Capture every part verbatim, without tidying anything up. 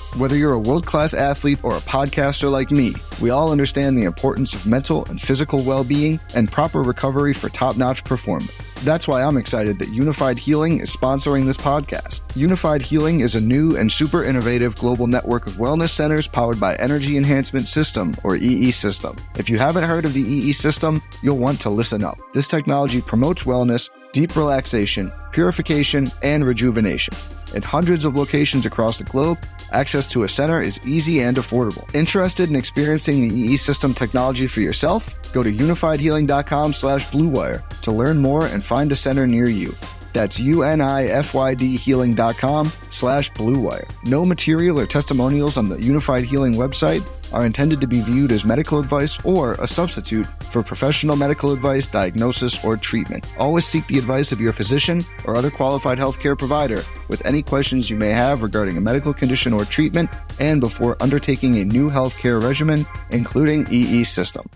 Whether you're a world-class athlete or a podcaster like me, we all understand the importance of mental and physical well-being and proper recovery for top-notch performance. That's why I'm excited that Unified Healing is sponsoring this podcast. Unified Healing is a new and super innovative global network of wellness centers powered by Energy Enhancement System, or E E System. If you haven't heard of the E E System, you'll want to listen up. This technology promotes wellness, deep relaxation, purification, and rejuvenation. In hundreds of locations across the globe, access to a center is easy and affordable. Interested in experiencing the E E System technology for yourself? Go to unifiedhealing.com slash bluewire to learn more and find a center near you. That's U-N-I-F-Y-D healing.com slash bluewire. No material or testimonials on the Unified Healing website are intended to be viewed as medical advice or a substitute for professional medical advice, diagnosis, or treatment. Always seek the advice of your physician or other qualified healthcare provider with any questions you may have regarding a medical condition or treatment and before undertaking a new healthcare regimen, including E E System.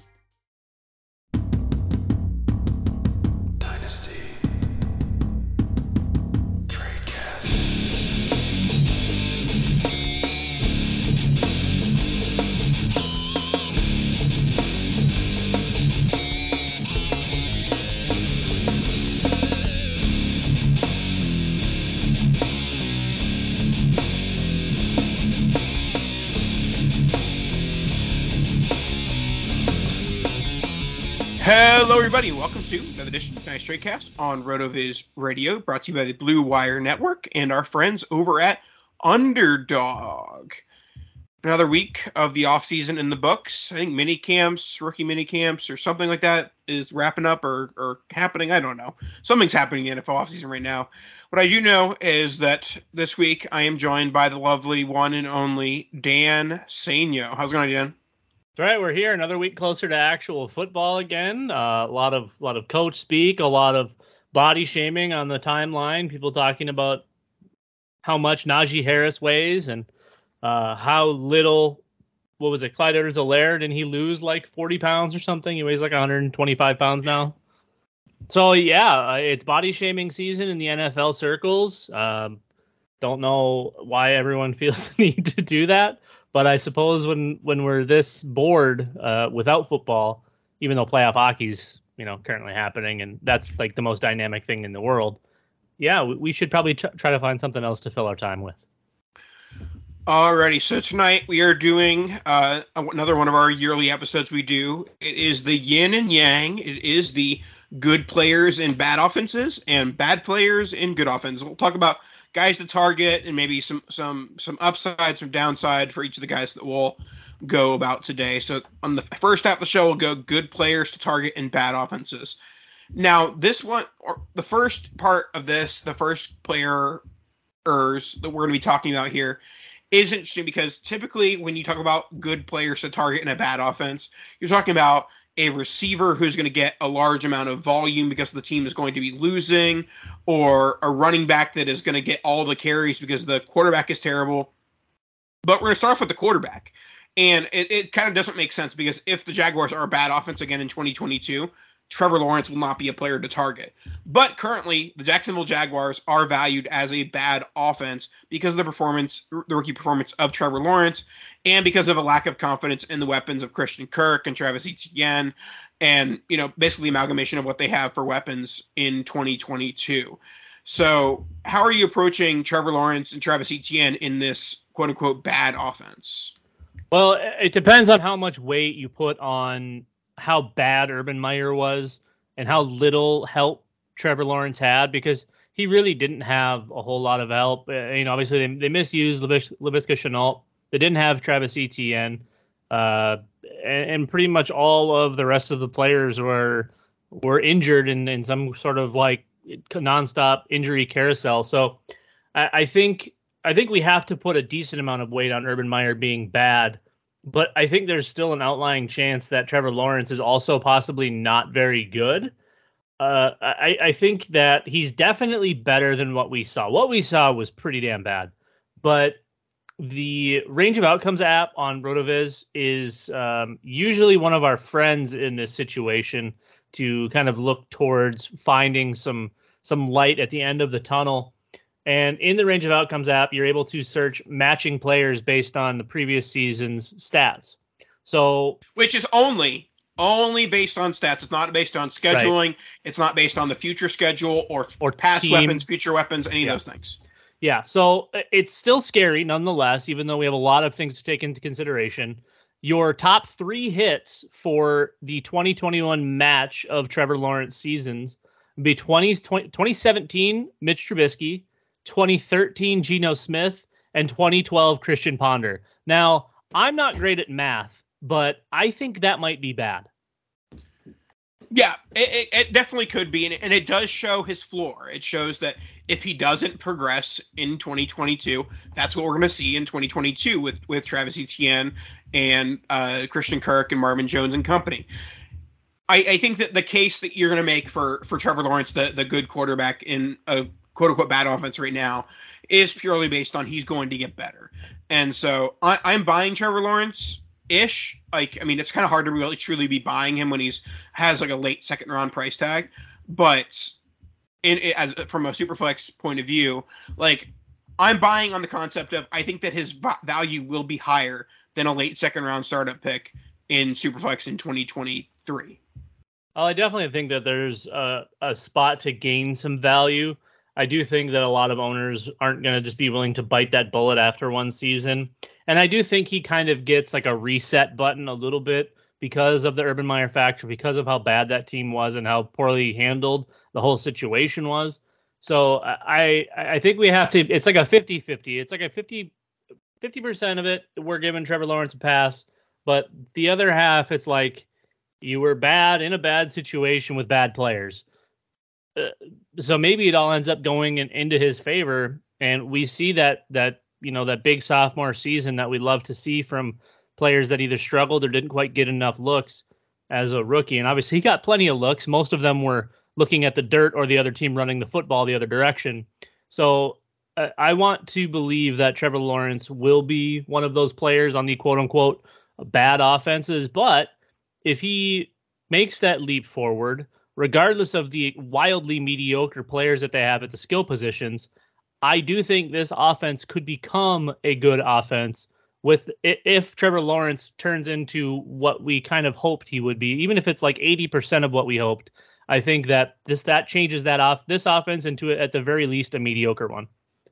Hello, everybody. Welcome to another edition of Tonight's Tradecast on RotoViz Radio, brought to you by the Blue Wire Network and our friends over at Underdog. Another week of the offseason in the books. I think mini camps, rookie mini camps, or something like that is wrapping up or, or happening. I don't know. Something's happening in the N F L offseason right now. What I do know is that this week I am joined by the lovely one and only Dan Saino. How's it going, Dan? That's right, we're here another week closer to actual football again. Uh, a lot of lot of coach speak, a lot of body shaming on the timeline. People talking about how much Najee Harris weighs and uh, how little. What was it, Clyde Edwards-Helaire? Didn't he lose like forty pounds or something? He weighs like one hundred twenty-five pounds now. So yeah, it's body shaming season in the N F L circles. Um, don't know why everyone feels the need to do that. But I suppose when, when we're this bored uh, without football, even though playoff hockey's, you know, currently happening, and that's like the most dynamic thing in the world, yeah, we, we should probably t- try to find something else to fill our time with. Alrighty, so tonight we are doing uh, another one of our yearly episodes we do. It is the yin and yang. It is the good players in bad offenses and bad players in good offenses. We'll talk about guys to target and maybe some some some upside, some downside for each of the guys that we'll go about today. So on the first half of the show, we'll go good players to target and bad offenses. Now, this one, or the first part of this, the first players that we're going to be talking about here is interesting because typically when you talk about good players to target in a bad offense, you're talking about a receiver who's going to get a large amount of volume because the team is going to be losing, or a running back that is going to get all the carries because the quarterback is terrible. But we're going to start off with the quarterback. And it, it kind of doesn't make sense because if the Jaguars are a bad offense again in twenty twenty-two, Trevor Lawrence will not be a player to target. But currently, the Jacksonville Jaguars are valued as a bad offense because of the performance, the rookie performance of Trevor Lawrence, and because of a lack of confidence in the weapons of Christian Kirk and Travis Etienne, and, you know, basically amalgamation of what they have for weapons in twenty twenty-two. So how are you approaching Trevor Lawrence and Travis Etienne in this quote-unquote bad offense? Well, it depends on how much weight you put on how bad Urban Meyer was and how little help Trevor Lawrence had, because he really didn't have a whole lot of help. Uh, you know, obviously they, they misused Laviska Shenault. They didn't have Travis Etienne, uh, and, and pretty much all of the rest of the players were were injured in, in some sort of like nonstop injury carousel. So I, I think I think we have to put a decent amount of weight on Urban Meyer being bad. But I think there's still an outlying chance that Trevor Lawrence is also possibly not very good. Uh, I, I think that he's definitely better than what we saw. What we saw was pretty damn bad. But the Range of Outcomes app on RotoViz is um, usually one of our friends in this situation to kind of look towards finding some some light at the end of the tunnel. And in the Range of Outcomes app, you're able to search matching players based on the previous season's stats. So, which is only only based on stats. It's not based on scheduling. Right. It's not based on the future schedule or, or past team. weapons, future weapons, any yeah. of those things. Yeah, so it's still scary nonetheless, even though we have a lot of things to take into consideration. Your top three hits for the twenty twenty-one match of Trevor Lawrence seasons would be twenty, twenty, twenty seventeen Mitch Trubisky, twenty thirteen Geno Smith, and twenty twelve Christian Ponder. Now, I'm not great at math, but I think that might be bad. Yeah, it, it definitely could be, and it, and it does show his floor. It shows that if he doesn't progress in twenty twenty-two, that's what we're going to see in twenty twenty-two with, with Travis Etienne and uh, Christian Kirk and Marvin Jones and company. I, I think that the case that you're going to make for, for Trevor Lawrence, the, the good quarterback in a quote-unquote bad offense right now, is purely based on he's going to get better. And so I, I'm buying Trevor Lawrence ish. Like, I mean, it's kind of hard to really truly be buying him when he's has like a late second round price tag, but in, in as from a Superflex point of view, like I'm buying on the concept of I think that his v- value will be higher than a late second round startup pick in Superflex in twenty twenty-three. Well, I definitely think that there's a, a spot to gain some value. I do think that a lot of owners aren't going to just be willing to bite that bullet after one season. And I do think he kind of gets like a reset button a little bit because of the Urban Meyer factor, because of how bad that team was and how poorly handled the whole situation was. So I I think we have to, it's like a fifty-fifty. It's like a fifty, fifty percent of it, we're giving Trevor Lawrence a pass. But the other half, it's like you were bad in a bad situation with bad players. Uh, so maybe it all ends up going in, into his favor. And we see that, that, you know, that big sophomore season that we love to see from players that either struggled or didn't quite get enough looks as a rookie. And obviously he got plenty of looks. Most of them were looking at the dirt or the other team running the football the other direction. So uh, I want to believe that Trevor Lawrence will be one of those players on the quote unquote bad offenses. But if he makes that leap forward, regardless of the wildly mediocre players that they have at the skill positions, I do think this offense could become a good offense with if Trevor Lawrence turns into what we kind of hoped he would be, even if it's like eighty percent of what we hoped. I think that this that changes that off this offense into at the very least a mediocre one.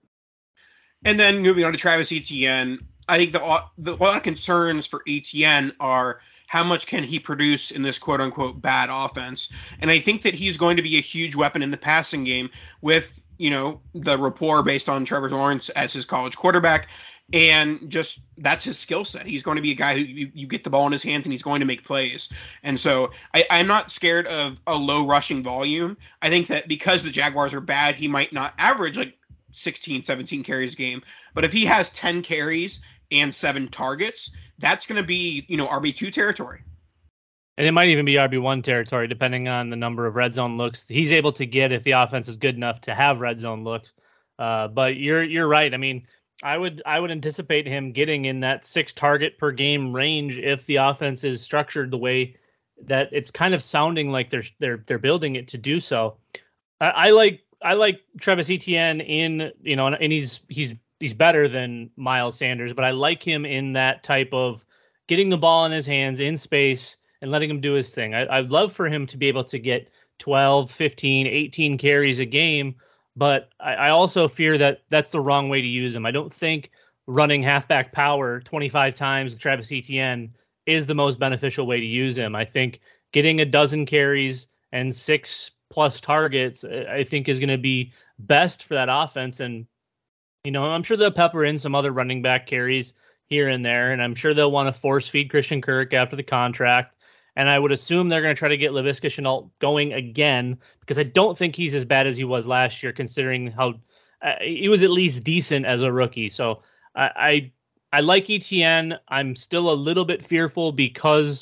And then moving on to Travis Etienne, I think the, the a lot of concerns for Etienne are how much can he produce in this quote unquote bad offense, and I think that he's going to be a huge weapon in the passing game with, you know, the rapport based on Trevor Lawrence as his college quarterback. And just that's his skill set. He's going to be a guy who you, you get the ball in his hands and he's going to make plays. And so I, I'm not scared of a low rushing volume. I think that because the Jaguars are bad, he might not average like sixteen, seventeen carries a game. But if he has ten carries and seven targets, that's going to be, you know, R B two territory. And it might even be R B one territory, depending on the number of red zone looks he's able to get if the offense is good enough to have red zone looks. Uh, but you're you're right. I mean, I would I would anticipate him getting in that six target per game range if the offense is structured the way that it's kind of sounding like they're they're they're building it to do so. I, I like I like Travis Etienne in, you know, and he's he's he's better than Miles Sanders, but I like him in that type of getting the ball in his hands in space and letting him do his thing. I, I'd love for him to be able to get twelve, fifteen, eighteen carries a game, but I, I also fear that that's the wrong way to use him. I don't think running halfback power twenty-five times with Travis Etienne is the most beneficial way to use him. I think getting a dozen carries and six plus targets, I think is going to be best for that offense. And, you know, I'm sure they'll pepper in some other running back carries here and there, and I'm sure they'll want to force feed Christian Kirk after the contract. And I would assume they're going to try to get Laviska Shenault going again, because I don't think he's as bad as he was last year, considering how uh, he was at least decent as a rookie. So I, I I like Etienne. I'm still a little bit fearful because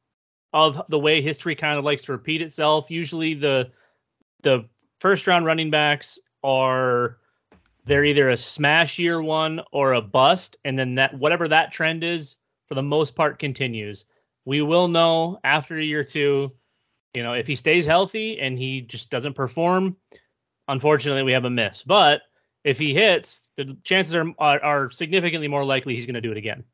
of the way history kind of likes to repeat itself. Usually the the first round running backs are they're either a smash year one or a bust, and then that whatever that trend is, for the most part, continues. We will know after year two, you know, if he stays healthy and he just doesn't perform, unfortunately we have a miss. But if he hits, the chances are are, are significantly more likely he's going to do it again.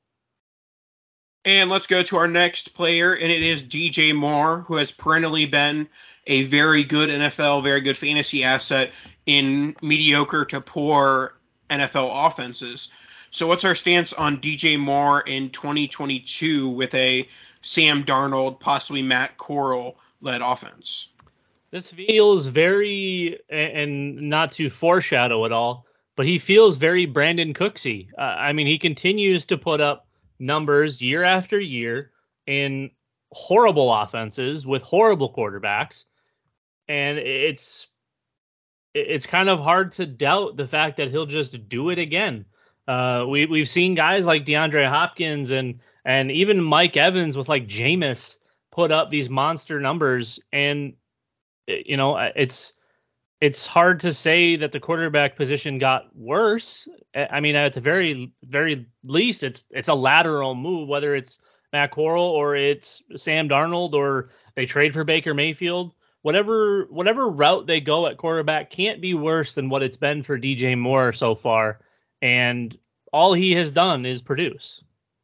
And let's go to our next player, and it is D J Moore, who has perennially been a very good N F L, very good fantasy asset in mediocre to poor N F L offenses. So what's our stance on D J Moore in twenty twenty-two with a Sam Darnold, possibly Matt Corral-led offense? This feels very, and not to foreshadow at all, but he feels very Brandon Cooksy. Uh, I mean, he continues to put up numbers year after year in horrible offenses with horrible quarterbacks. And it's it's kind of hard to doubt the fact that he'll just do it again. Uh, we, we've seen guys like DeAndre Hopkins and and even Mike Evans with like Jameis put up these monster numbers. And, you know, it's it's hard to say that the quarterback position got worse. I mean, at the very, very least, it's it's a lateral move, whether it's Matt Corral or it's Sam Darnold or they trade for Baker Mayfield. Whatever whatever route they go at quarterback can't be worse than what it's been for D J Moore so far. And all he has done is produce.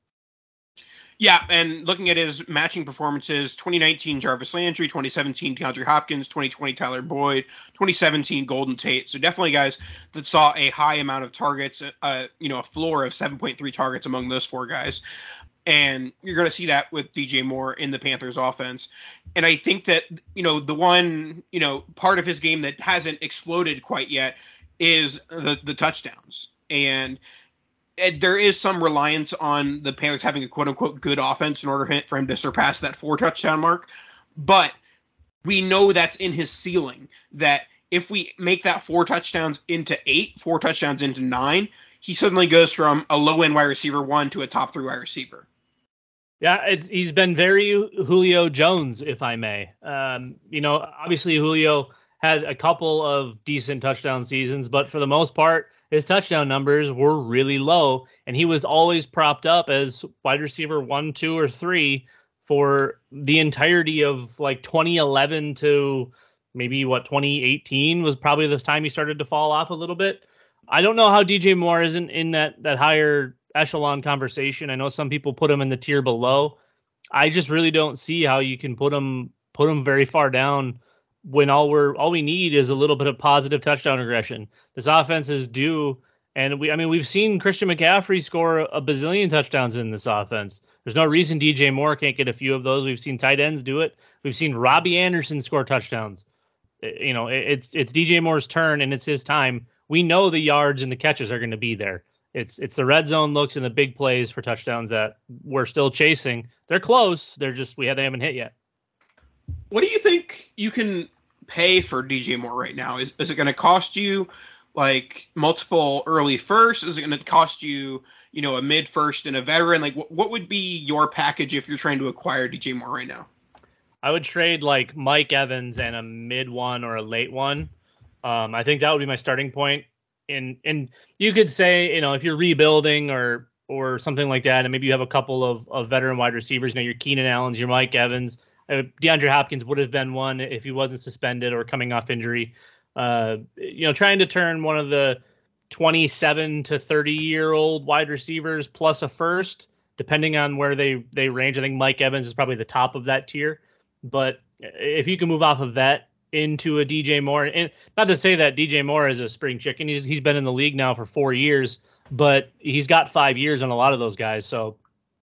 Yeah, and looking at his matching performances, twenty nineteen Jarvis Landry, twenty seventeen DeAndre Hopkins, twenty twenty Tyler Boyd, twenty seventeen Golden Tate. So definitely guys that saw a high amount of targets, uh, you know, a floor of seven point three targets among those four guys. And you're going to see that with D J Moore in the Panthers offense. And I think that, you know, the one, you know, part of his game that hasn't exploded quite yet is the, the touchdowns. And And there is some reliance on the Panthers having a quote-unquote good offense in order for him to surpass that four-touchdown mark. But we know that's in his ceiling, that if we make that four touchdowns into eight, four touchdowns into nine, he suddenly goes from a low-end wide receiver one to a top-three wide receiver. Yeah, it's, he's been very Julio Jones, if I may. Um, you know, obviously Julio had a couple of decent touchdown seasons, but for the most part, his touchdown numbers were really low, and he was always propped up as wide receiver one, two, or three for the entirety of like twenty eleven to maybe what twenty eighteen was probably the time he started to fall off a little bit. I don't know how D J Moore isn't in that that higher echelon conversation. I know some people put him in the tier below. I just really don't see how you can put him put him very far down when all we're all we need is a little bit of positive touchdown regression. This offense is due, and we I mean we've seen Christian McCaffrey score a bazillion touchdowns in this offense. There's no reason D J Moore can't get a few of those. We've seen tight ends do it. We've seen Robbie Anderson score touchdowns. You know, it's it's D J Moore's turn and it's his time. We know the yards and the catches are going to be there. It's it's the red zone looks and the big plays for touchdowns that we're still chasing. They're close. They're just we haven't hit yet. What do you think you can pay for D J Moore right now? Is is it going to cost you like multiple early firsts? Is it going to cost you, you know, a mid first and a veteran? Like what, what would be your package if you're trying to acquire D J Moore right now? I would trade like Mike Evans and a mid one or a late one. Um, I think that would be my starting point. And and you could say, you know, if you're rebuilding or or something like that, and maybe you have a couple of, of veteran wide receivers, you know, your Keenan Allens, your Mike Evans, uh, DeAndre Hopkins would have been one if he wasn't suspended or coming off injury. Uh, you know, trying to turn one of the twenty-seven to thirty year old wide receivers plus a first, depending on where they, they range. I think Mike Evans is probably the top of that tier. But if you can move off of that into a D J Moore, and not to say that D J Moore is a spring chicken, he's he's been in the league now for four years, but he's got five years on a lot of those guys. So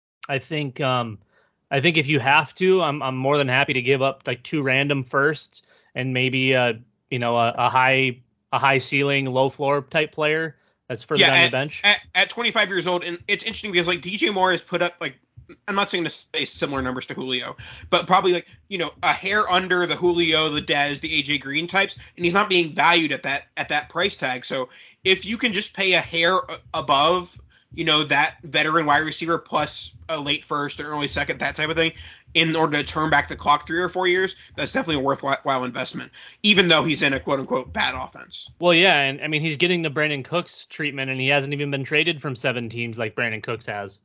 I think um, I think if you have to, I'm I'm more than happy to give up like two random firsts and maybe uh you know a, a high a high ceiling, low floor type player that's further yeah, down at, the bench. At, at twenty-five years old, and it's interesting because like D J Moore has put up like, I'm not saying to say similar numbers to Julio, but probably like, you know, a hair under the Julio, the Dez, the A J Green types, and he's not being valued at that at that price tag. So if you can just pay a hair above, you know, that veteran wide receiver plus a late first or early second, that type of thing, in order to turn back the clock three or four years, that's definitely a worthwhile investment, even though he's in a quote unquote bad offense. Well, yeah, and I mean he's getting the Brandon Cooks treatment, and he hasn't even been traded from seven teams like Brandon Cooks has.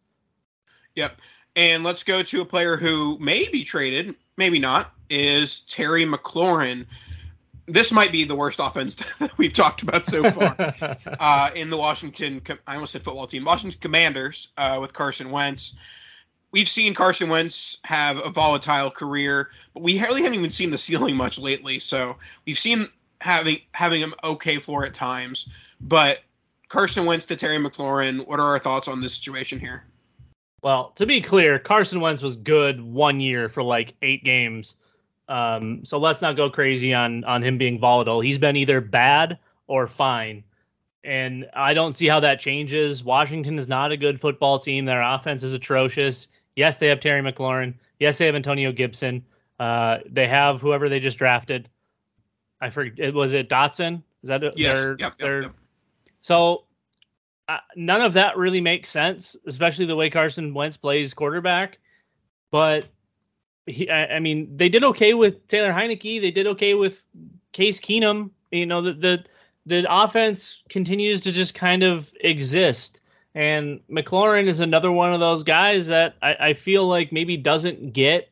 Yep. And let's go to a player who may be traded, maybe not, is Terry McLaurin. this might be the worst offense that we've talked about so far uh, in the Washington, I almost said football team, Washington Commanders uh, with Carson Wentz. We've seen Carson Wentz have a volatile career, but we really haven't even seen the ceiling much lately. So we've seen having having him okay floor at times. But Carson Wentz to Terry McLaurin, what are our thoughts on this situation here? Well, to be clear, Carson Wentz was good one year for like eight games. Um, so let's not go crazy on on him being volatile. He's been either bad or fine. And I don't see how that changes. Washington is not a good football team. Their offense is atrocious. Yes, they have Terry McLaurin. Yes, they have Antonio Gibson. Uh, they have whoever they just drafted. I forget. Was it Dotson? Is that yes? Their, yep, yep, their... yep. So uh, none of that really makes sense, especially the way Carson Wentz plays quarterback. But he, I, I mean, they did okay with Taylor Heineke. They did okay with Case Keenum. You know, the the, the offense continues to just kind of exist. And McLaurin is another one of those guys that I, I feel like maybe doesn't get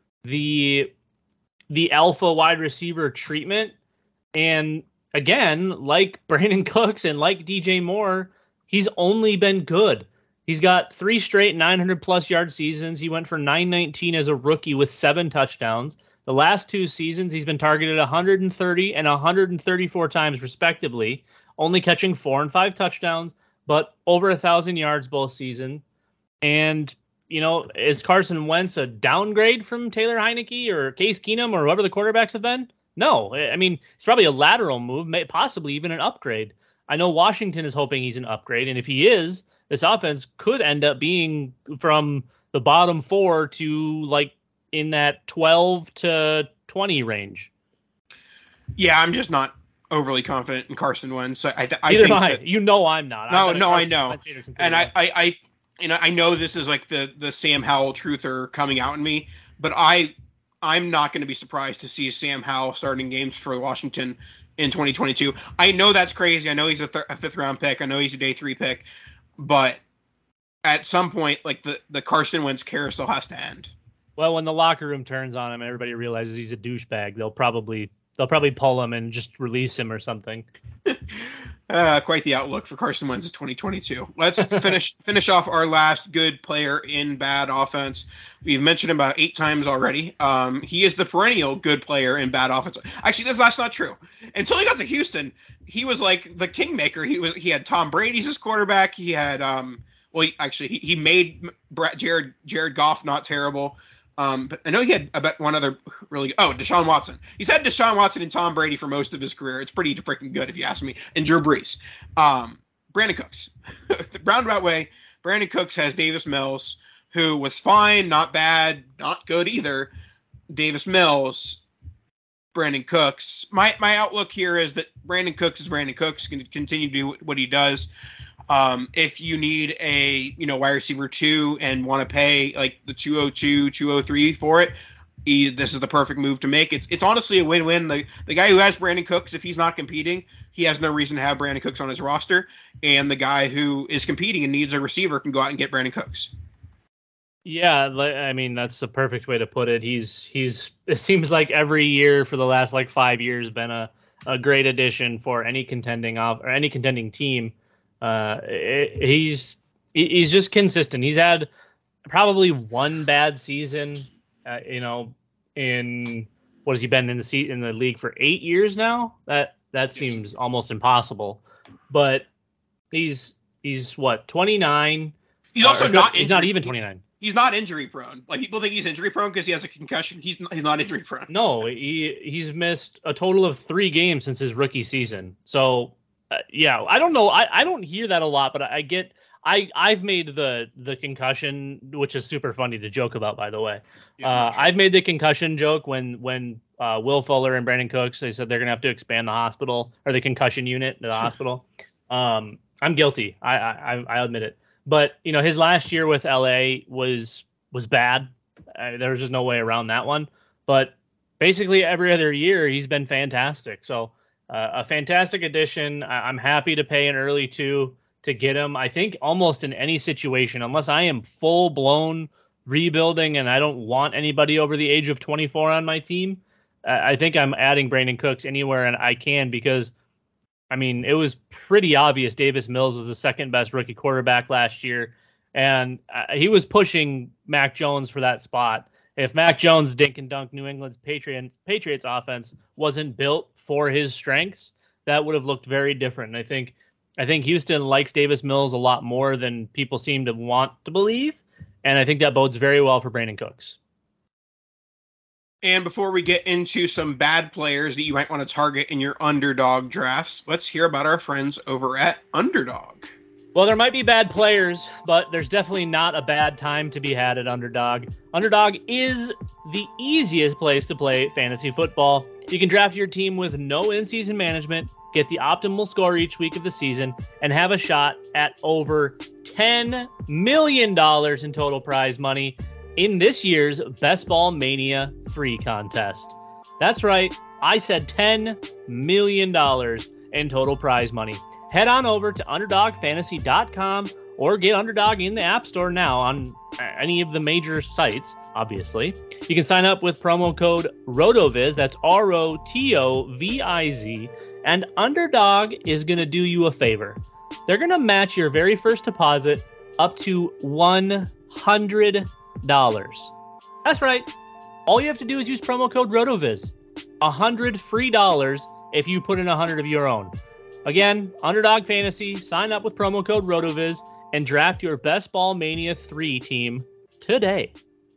the the alpha wide receiver treatment. And again, like Brandon Cooks and like D J Moore, he's only been good. He's got three straight nine hundred plus yard seasons. He went for nine nineteen as a rookie with seven touchdowns. The last two seasons, he's been targeted one hundred thirty and one hundred thirty-four times respectively, only catching four and five touchdowns, but over a thousand yards both season. And, you know, is Carson Wentz a downgrade from Taylor Heineke or Case Keenum or whoever the quarterbacks have been? No. I mean, it's probably a lateral move, possibly even an upgrade. I know Washington is hoping he's an upgrade. And if he is, this offense could end up being from the bottom four to like in that twelve to twenty range. Yeah, I'm just not overly confident in Carson Wentz. I, I, I Neither think am I. that, you know I'm not. No, no, I know. And I, I, I, you know, I know this is like the the Sam Howell truther coming out in me, but I, I'm not going to be surprised to see Sam Howell starting games for Washington in twenty twenty-two. I know that's crazy. I know he's a, th- a fifth round pick. I know he's a day three pick, but at some point, like the the Carson Wentz carousel has to end. Well, when the locker room turns on him, and everybody realizes he's a douchebag, they'll probably they'll probably pull him and just release him or something. uh, quite the outlook for Carson Wentz twenty twenty-two. Let's finish finish off our last good player in bad offense. We've mentioned him about eight times already. Um, he is the perennial good player in bad offense. Actually, that's, that's not true. Until he got to Houston, he was like the kingmaker. He was he had Tom Brady as his quarterback. He had um, well, he, actually he, he made Brett, Jared Jared Goff not terrible. Um, but I know he had about one other really good, oh, Deshaun Watson. He's had Deshaun Watson and Tom Brady for most of his career. It's pretty freaking good if you ask me. And Drew Brees. Um, Brandon Cooks. The roundabout way, Brandon Cooks has Davis Mills, who was fine, not bad, not good either. Davis Mills, Brandon Cooks. My my outlook here is that Brandon Cooks is Brandon Cooks, can continue to do what he does. Um, if you need a, you know, wide receiver two and want to pay like the two oh two, two oh three for it, he, this is the perfect move to make. It's it's honestly a win-win. The the guy who has Brandon Cooks, if he's not competing, he has no reason to have Brandon Cooks on his roster. And the guy who is competing and needs a receiver can go out and get Brandon Cooks. Yeah, I mean, that's the perfect way to put it. He's he's it seems like every year for the last like five years been a, a great addition for any contending off or any contending team. Uh, it, he's he's just consistent. He's had probably one bad season. Uh, you know, in what has he been in the seat in the league for eight years now? That that seems almost impossible. But he's he's what twenty-nine. He's also uh, not. He's injury, not even twenty-nine. He's not injury prone. Like people think he's injury prone because he has a concussion. He's not, he's not injury prone. No, he he's missed a total of three games since his rookie season. So. Uh, yeah, I don't know. I, I don't hear that a lot, but I, I get I I've made the the concussion, which is super funny to joke about, by the way. Yeah, uh, sure. I've made the concussion joke when when uh, Will Fuller and Brandon Cooks, they said they're gonna have to expand the hospital or the concussion unit in the hospital. Um, I'm guilty. I, I I admit it. But you know, his last year with L A was was bad. Uh, there was just no way around that one. But basically every other year he's been fantastic. So. Uh, a fantastic addition. I- I'm happy to pay an early two to get him. I think almost in any situation, unless I am full blown rebuilding and I don't want anybody over the age of twenty-four on my team, I think I'm adding Brandon Cooks anywhere and I can because, I mean, it was pretty obvious Davis Mills was the second best rookie quarterback last year, and uh, he was pushing Mac Jones for that spot. If Mac Jones dink and dunk New England's Patriots Patriots offense wasn't built for his strengths, that would have looked very different. And I think I think Houston likes Davis Mills a lot more than people seem to want to believe, and I think that bodes very well for Brandon Cooks. And before we get into some bad players that you might want to target in your underdog drafts, let's hear about our friends over at Underdog. Well, there might be bad players, but there's definitely not a bad time to be had at Underdog. Underdog is the easiest place to play fantasy football. You can draft your team with no in-season management, get the optimal score each week of the season, and have a shot at over ten million dollars in total prize money in this year's Best Ball Mania three contest. That's right, I said ten million dollars in total prize money. Head on over to underdog fantasy dot com or get Underdog in the App Store now on any of the major sites, obviously. You can sign up with promo code ROTOVIZ, that's R O T O V I Z, and Underdog is going to do you a favor. They're going to match your very first deposit up to one hundred dollars. That's right. All you have to do is use promo code ROTOVIZ. one hundred free dollars if you put in one hundred of your own. Again, Underdog Fantasy, sign up with promo code ROTOVIZ and draft your Best Ball Mania three team today.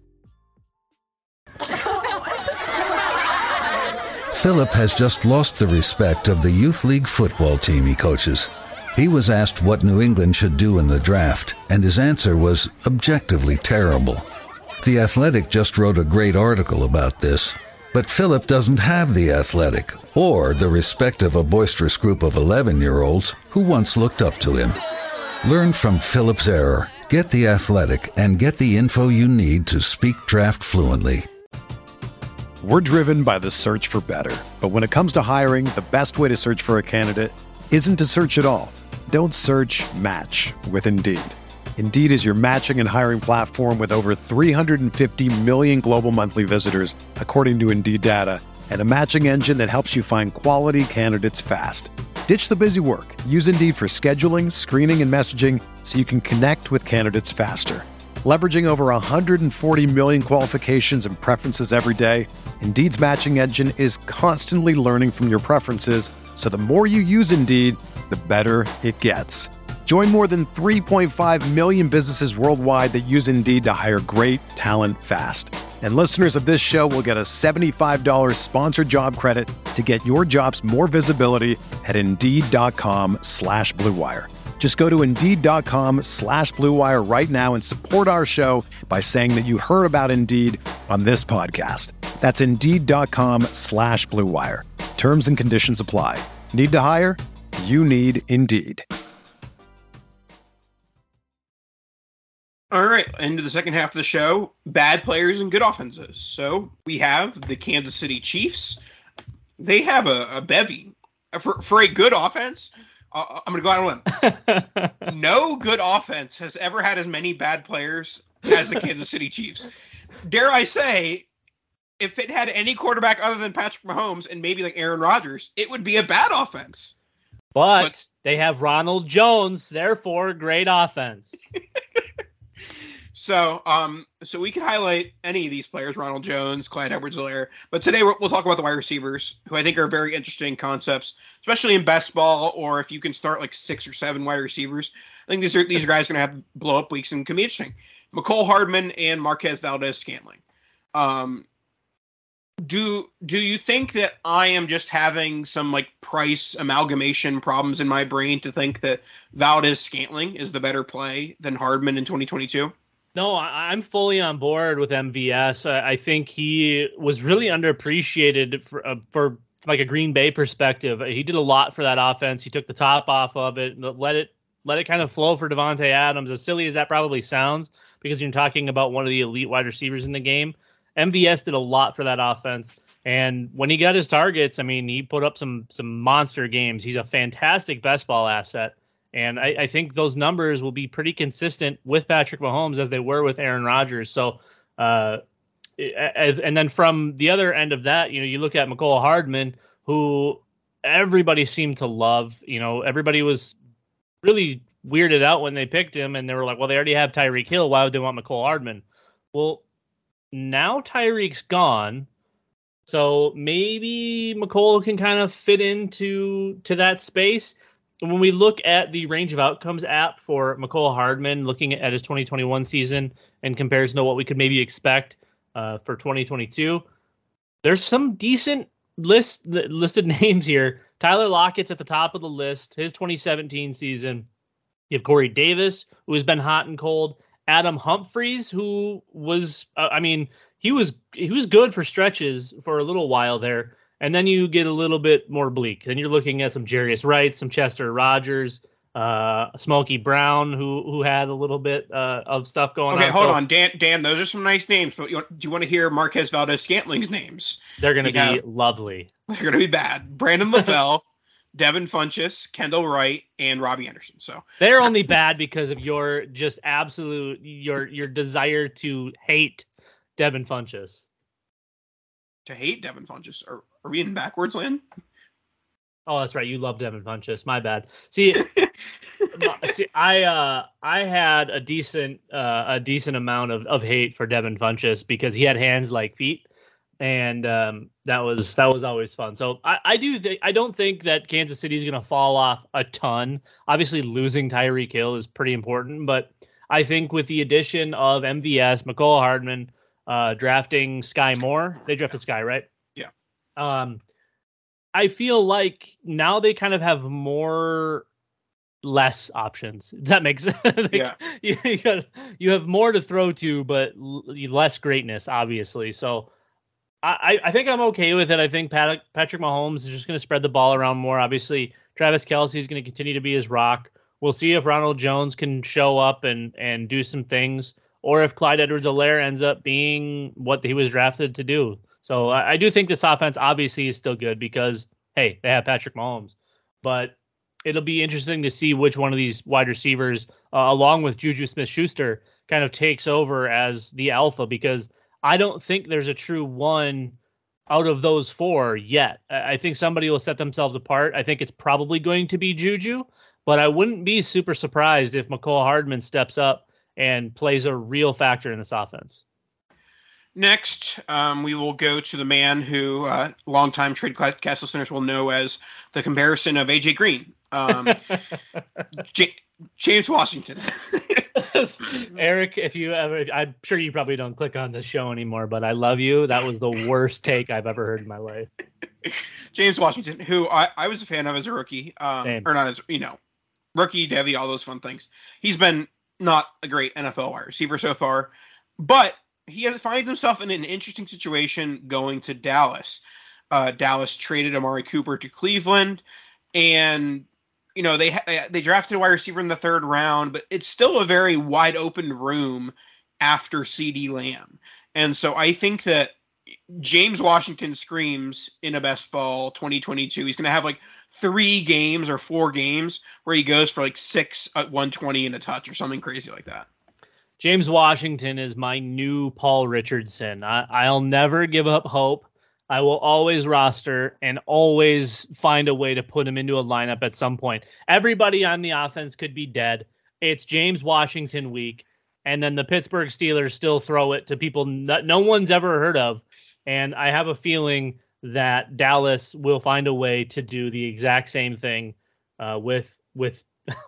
Philip has just lost the respect of the youth league football team he coaches. He was asked what New England should do in the draft, and his answer was objectively terrible. The Athletic just wrote a great article about this, but Philip doesn't have the Athletic or the respect of a boisterous group of eleven-year-olds who once looked up to him. Learn from Philip's error, get the Athletic, and get the info you need to speak draft fluently. We're driven by the search for better, but when it comes to hiring, the best way to search for a candidate isn't to search at all. Don't search, match with Indeed. Indeed is your matching and hiring platform with over three hundred fifty million global monthly visitors, according to Indeed data, and a matching engine that helps you find quality candidates fast. Ditch the busy work. Use Indeed for scheduling, screening, and messaging so you can connect with candidates faster. Leveraging over one hundred forty million qualifications and preferences every day, Indeed's matching engine is constantly learning from your preferences, so the more you use Indeed, the better it gets. Join more than three point five million businesses worldwide that use Indeed to hire great talent fast. And listeners of this show will get a seventy-five dollars sponsored job credit to get your jobs more visibility at Indeed.com slash Blue Wire. Just go to Indeed.com slash Blue Wire right now and support our show by saying that you heard about Indeed on this podcast. That's Indeed.com slash Blue Wire. Terms and conditions apply. Need to hire? You need Indeed. All right, into the second half of the show, bad players and good offenses. So we have the Kansas City Chiefs. They have a, a bevy. For, for a good offense, uh, I'm going to go out on a limb. No good offense has ever had as many bad players as the Kansas City Chiefs. Dare I say, if it had any quarterback other than Patrick Mahomes and maybe like Aaron Rodgers, it would be a bad offense. But, but they have Ronald Jones, therefore great offense. So, um, so we can highlight any of these players, Ronald Jones, Clyde Edwards-Helaire, but today we'll, we'll talk about the wide receivers, who I think are very interesting concepts, especially in best ball, or if you can start like six or seven wide receivers. I think these are these are guys going to have blow up weeks and can be interesting. Mecole Hardman and Marquez Valdes-Scantling. Um, do do you think that I am just having some like price amalgamation problems in my brain to think that Valdes-Scantling is the better play than Hardman in twenty twenty-two? No, I'm fully on board with M V S. I think he was really underappreciated for, uh, for like a Green Bay perspective. He did a lot for that offense. He took the top off of it, let it let it kind of flow for Devontae Adams. As silly as that probably sounds, because you're talking about one of the elite wide receivers in the game, M V S did a lot for that offense. And when he got his targets, I mean, he put up some some monster games. He's a fantastic best ball asset. And I, I think those numbers will be pretty consistent with Patrick Mahomes as they were with Aaron Rodgers. So uh, and then from the other end of that, you know, you look at Mecole Hardman, who everybody seemed to love. You know, everybody was really weirded out when they picked him, and they were like, well, they already have Tyreek Hill. Why would they want Mecole Hardman? Well, now Tyreek's gone, so maybe Mecole can kind of fit into to that space. And when we look at the range of outcomes app for Mecole Hardman, looking at his twenty twenty-one season in comparison to what we could maybe expect uh, for twenty twenty-two, there's some decent list listed names here. Tyler Lockett's at the top of the list, his twenty seventeen season. You have Corey Davis, who has been hot and cold. Adam Humphries, who was, uh, I mean, he was he was good for stretches for a little while there. And then you get a little bit more bleak. Then you're looking at some Jarius Wright, some Chester Rogers, uh, Smokey Brown, who who had a little bit uh, of stuff going okay, on. Okay, hold so, on, Dan. Dan, those are some nice names, but you, do you want to hear Marquez Valdez-Scantling's names? They're going to be have, lovely. They're going to be bad. Brandon LaFell, Devin Funchess, Kendall Wright, and Robbie Anderson. So they're only bad because of your just absolute your your desire to hate Devin Funchess. To hate Devin Funchess? Are, are we in backwards land? Oh, that's right. You love Devin Funchess. My bad. See, see, I uh, I had a decent uh, a decent amount of, of hate for Devin Funchess because he had hands like feet, and um, that was that was always fun. So I, I do think I don't think that Kansas City is going to fall off a ton. Obviously, losing Tyreek Hill is pretty important, but I think with the addition of M V S, Mecole Hardman, uh, drafting Sky Moore, they drafted Sky, right? Yeah. Um. I feel like now they kind of have more less options. Does that make sense? like yeah. You, you, got, you have more to throw to, but l- less greatness, obviously. So I, I think I'm okay with it. I think Pat, Patrick Mahomes is just going to spread the ball around more. Obviously, Travis Kelce is going to continue to be his rock. We'll see if Ronald Jones can show up and, and do some things, or if Clyde Edwards-Helaire ends up being what he was drafted to do. So I, I do think this offense obviously is still good because, hey, they have Patrick Mahomes. But it'll be interesting to see which one of these wide receivers, uh, along with Juju Smith-Schuster, kind of takes over as the alpha, because I don't think there's a true one out of those four yet. I think somebody will set themselves apart. I think it's probably going to be Juju, but I wouldn't be super surprised if Mecole Hardman steps up and plays a real factor in this offense. Next, um, we will go to the man who uh, longtime Tradecast listeners will know as the comparison of A J Green, um, J- James Washington. Eric, if you ever, I'm sure you probably don't click on this show anymore, but I love you. That was the worst take I've ever heard in my life. James Washington, who I, I was a fan of as a rookie, um, or not as, you know, rookie, Devy, all those fun things. He's been not a great N F L wide receiver so far, but he has found himself in an interesting situation going to Dallas. Uh, Dallas traded Amari Cooper to Cleveland, and you know they they drafted a wide receiver in the third round, but it's still a very wide open room after CeeDee Lamb. And so I think that James Washington screams in a best ball twenty twenty-two. He's going to have like three games or four games where he goes for like six at one twenty and a touch or something crazy like that. James Washington is my new Paul Richardson. I, I'll never give up hope. I will always roster and always find a way to put him into a lineup at some point. Everybody on the offense could be dead. It's James Washington week. And then the Pittsburgh Steelers still throw it to people no, no one's ever heard of. And I have a feeling that Dallas will find a way to do the exact same thing uh, with with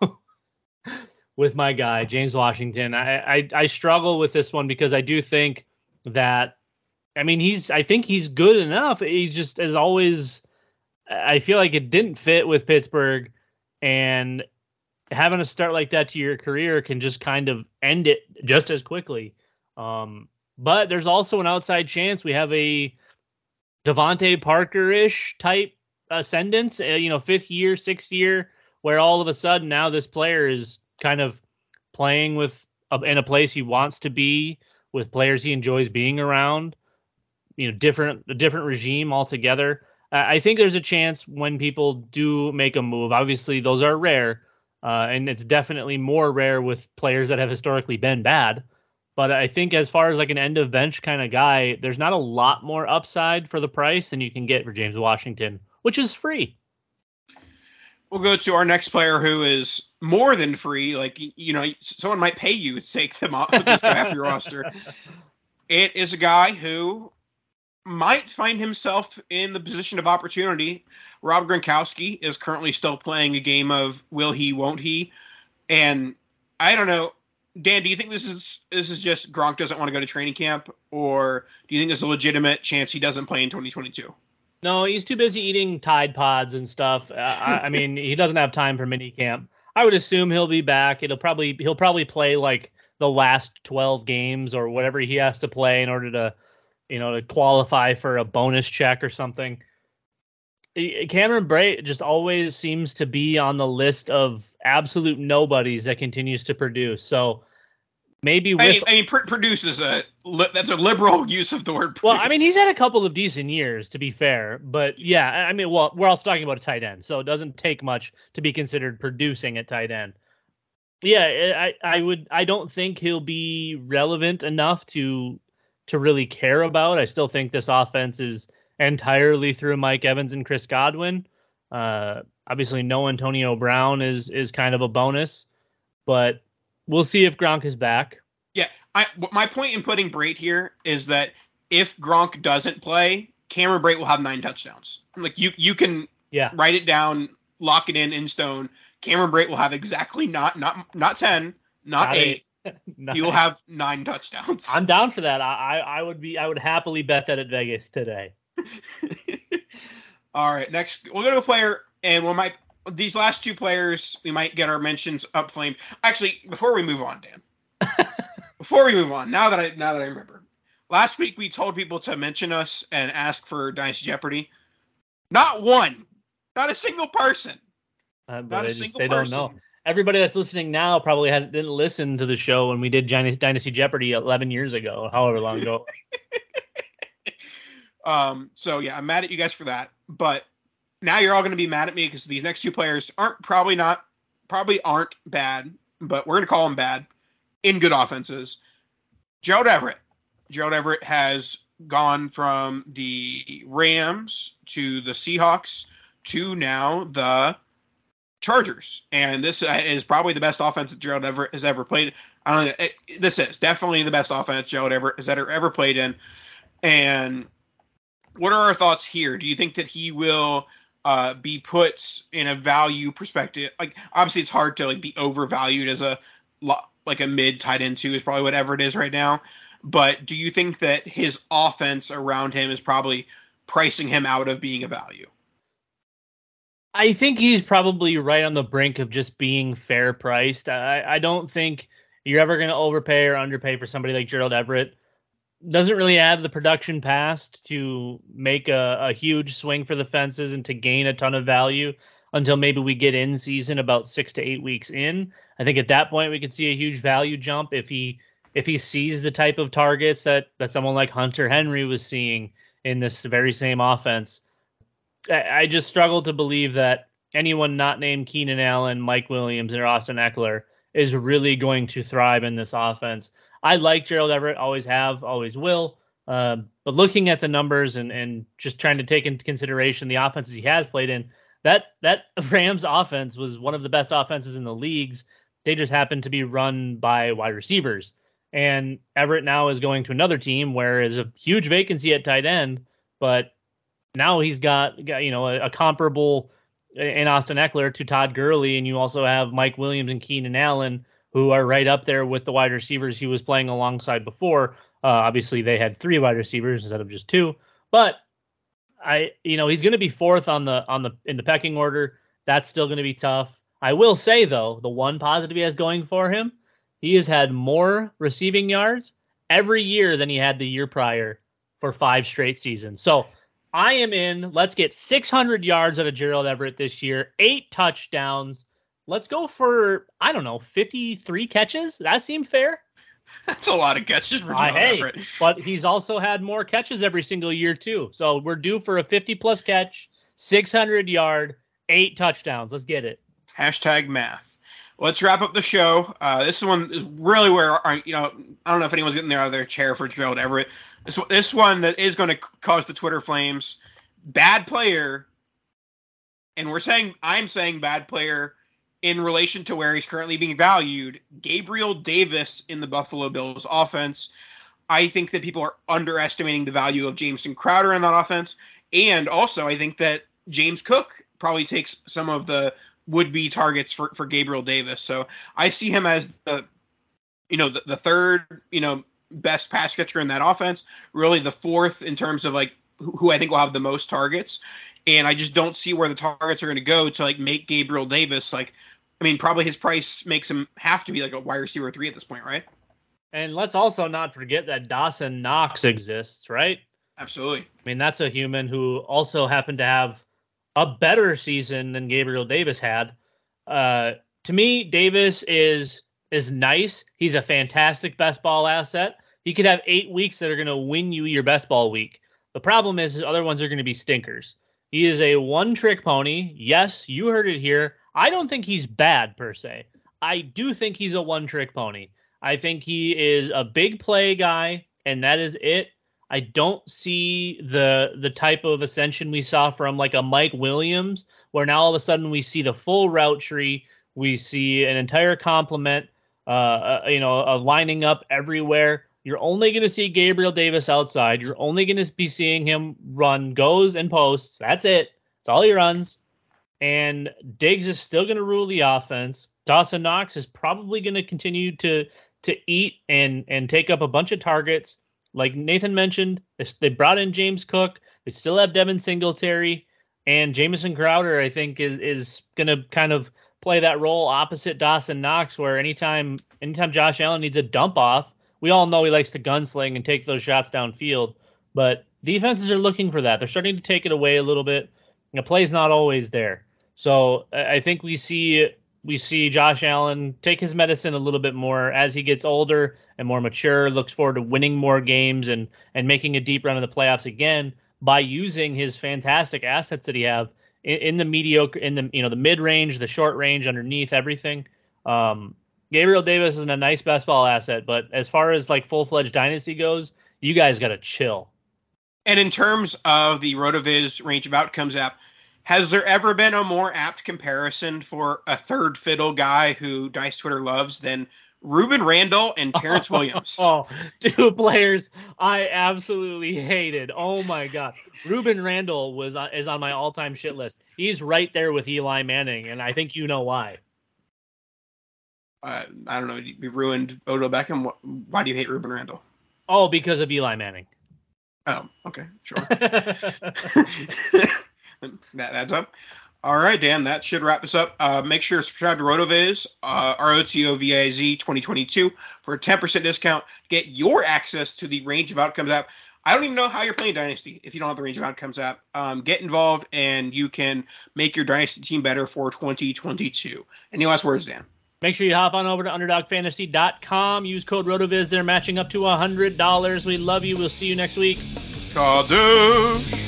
with my guy, James Washington. I, I I struggle with this one because I do think that, I mean, he's I think he's good enough. He just is always, I feel like it didn't fit with Pittsburgh, and having a start like that to your career can just kind of end it just as quickly. Um, but there's also an outside chance we have a Devontae Parker-ish type ascendance, uh, you know, fifth year, sixth year, where all of a sudden now this player is kind of playing with uh, in a place he wants to be, with players he enjoys being around, you know, different, a different regime altogether. Uh, I think there's a chance when people do make a move. Obviously those are rare, uh, and it's definitely more rare with players that have historically been bad, But I think as far as like an end of bench kind of guy, there's not a lot more upside for the price than you can get for James Washington, which is free. We'll go to our next player who is more than free. Like, you know, someone might pay you to take them off, put this guy off your roster. It is a guy who might find himself in the position of opportunity. Rob Gronkowski is currently still playing a game of will he, won't he? And I don't know, Dan, do you think this is this is just Gronk doesn't want to go to training camp, or do you think there's a legitimate chance he doesn't play in twenty twenty-two? No, he's too busy eating Tide Pods and stuff. Uh, I, I mean, he doesn't have time for mini camp. I would assume he'll be back. It'll probably he'll probably play like the last twelve games or whatever he has to play in order to, you know, to qualify for a bonus check or something. Cameron Brate just always seems to be on the list of absolute nobodies that continues to produce. So maybe with, I mean, I mean pr- produces a that's a liberal use of the word produce. Well, I mean, he's had a couple of decent years, to be fair, but yeah, I mean, well, we're also talking about a tight end, so it doesn't take much to be considered producing at tight end. Yeah, I, I would, I don't think he'll be relevant enough to to really care about. I still think this offense is entirely through Mike Evans and Chris Godwin. Uh, obviously, no Antonio Brown is is kind of a bonus, but we'll see if Gronk is back. Yeah, I, my point in putting Brate here is that if Gronk doesn't play, Cameron Brate will have nine touchdowns. Like you, you can yeah. write it down, lock it in in stone. Cameron Brate will have exactly not not not ten, not, not eight. eight. He will have nine touchdowns. I'm down for that. I, I I would be I would happily bet that at Vegas today. All right, next we'll go to a player, and we might these last two players we might get our mentions up flamed. Actually, before we move on, Dan. before we move on, now that I now that I remember, last week we told people to mention us and ask for Dynasty Jeopardy. Not one, not a single person. Uh, but not a just, single they person. don't know. Everybody that's listening now probably hasn't didn't listen to the show when we did Dynasty Jeopardy eleven years ago, however long ago. Um, so yeah, I'm mad at you guys for that, but now you're all going to be mad at me because these next two players aren't probably not, probably aren't bad, but we're going to call them bad in good offenses. Gerald Everett. Gerald Everett has gone from the Rams to the Seahawks to now the Chargers. And this is probably the best offense that Gerald Everett has ever played. I don't know. It, this is definitely the best offense Gerald Everett has ever, ever played in. And what are our thoughts here? Do you think that he will uh, be put in a value perspective? Like, obviously, it's hard to like be overvalued as a like a mid tight end two is probably whatever it is right now. But do you think that his offense around him is probably pricing him out of being a value? I think he's probably right on the brink of just being fair priced. I, I don't think you're ever going to overpay or underpay for somebody like Gerald Everett. Doesn't really have the production past to make a, a huge swing for the fences and to gain a ton of value until maybe we get in season about six to eight weeks in. I think at that point we could see a huge value jump if he if he sees the type of targets that, that someone like Hunter Henry was seeing in this very same offense. I, I just struggle to believe that anyone not named Keenan Allen, Mike Williams, or Austin Eckler is really going to thrive in this offense. I like Gerald Everett, always have, always will. Uh, but looking at the numbers and, and just trying to take into consideration the offenses he has played in, that that Rams offense was one of the best offenses in the leagues. They just happened to be run by wide receivers. And Everett now is going to another team where there's a huge vacancy at tight end, but now he's got, got you know, a, a comparable in Austin Eckler to Todd Gurley, and you also have Mike Williams and Keenan Allen, who are right up there with the wide receivers he was playing alongside before. Uh, obviously, they had three wide receivers instead of just two. But I, you know, he's going to be fourth on the on the in the pecking order. That's still going to be tough. I will say though, the one positive he has going for him, he has had more receiving yards every year than he had the year prior for five straight seasons. So I am in. Let's get six hundred yards out of Gerald Everett this year, eight touchdowns. Let's go for, I don't know, fifty-three catches. That seemed fair. That's a lot of catches for Gerald uh, hey, Everett. But he's also had more catches every single year, too. So we're due for a fifty-plus catch, six hundred yard, eight touchdowns. Let's get it. Hashtag math. let's wrap up the show. Uh, this one is really where, our, you know, I don't know if anyone's getting there out of their chair for Gerald Everett. This, this one that is going to cause the Twitter flames. Bad player, and we're saying, I'm saying bad player in relation to where he's currently being valued, Gabriel Davis in the Buffalo Bills offense. I think that people are underestimating the value of Jamison Crowder in that offense. And also, I think that James Cook probably takes some of the would-be targets for, for Gabriel Davis. So I see him as the, you know, the, the third, you know, best pass catcher in that offense, really the fourth in terms of like who, who I think will have the most targets. And I just don't see where the targets are going to go to like make Gabriel Davis like, I mean, probably his price makes him have to be like a wide receiver three at this point, right? And let's also not forget that Dawson Knox exists, right? Absolutely. I mean, that's a human who also happened to have a better season than Gabriel Davis had. Uh, to me, Davis is is nice. He's a fantastic best ball asset. He could have eight weeks that are going to win you your best ball week. The problem is his other ones are going to be stinkers. He is a one-trick pony. Yes, you heard it here. I don't think he's bad, per se. I do think he's a one-trick pony. I think he is a big play guy, and that is it. I don't see the the type of ascension we saw from like a Mike Williams, where now all of a sudden we see the full route tree. We see an entire complement, uh, uh, you know, uh, lining up everywhere. You're only going to see Gabriel Davis outside. You're only going to be seeing him run goes and posts. That's it. That's all he runs. And Diggs is still going to rule the offense. Dawson Knox is probably going to continue to to eat and and take up a bunch of targets. Like Nathan mentioned, they brought in James Cook. They still have Devin Singletary. And Jamison Crowder, I think, is is going to kind of play that role opposite Dawson Knox, where anytime anytime Josh Allen needs a dump off, we all know he likes to gunsling and take those shots downfield. But defenses are looking for that. They're starting to take it away a little bit. The play's not always there. So I think we see we see Josh Allen take his medicine a little bit more as he gets older and more mature, looks forward to winning more games and and making a deep run in the playoffs again by using his fantastic assets that he have in, in the mediocre, in the you know the mid range, the short range, underneath everything. Um, Gabriel Davis is a nice best ball asset, but as far as like full fledged dynasty goes, you guys got to chill. And in terms of the RotoViz range of outcomes app, has there ever been a more apt comparison for a third fiddle guy who Dice Twitter loves than Ruben Randall and Terrence Williams? Oh, two players I absolutely hated. Oh my God. Ruben Randall was on, is on my all-time shit list. He's right there with Eli Manning, and I think you know why. Uh, I don't know. You ruined Odell Beckham. Why do you hate Ruben Randall? Oh, because of Eli Manning. Oh, okay. Sure. That adds up. All right, Dan, that should wrap us up. Uh, make sure to subscribe to RotoViz, uh, R O T O V I Z twenty twenty-two for a ten percent discount. Get your access to the Range of Outcomes app. I don't even know how you're playing Dynasty if you don't have the Range of Outcomes app. Um, get involved, and you can make your Dynasty team better for twenty twenty-two. Any last words, Dan? Make sure you hop on over to underdog fantasy dot com. Use code RotoViz. They're matching up to one hundred dollars. We love you. We'll see you next week. Kadosh.